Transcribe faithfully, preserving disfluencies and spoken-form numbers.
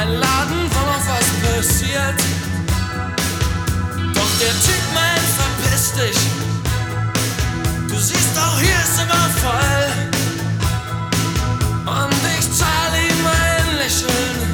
ein Laden, wo noch was passiert. Doch der Typ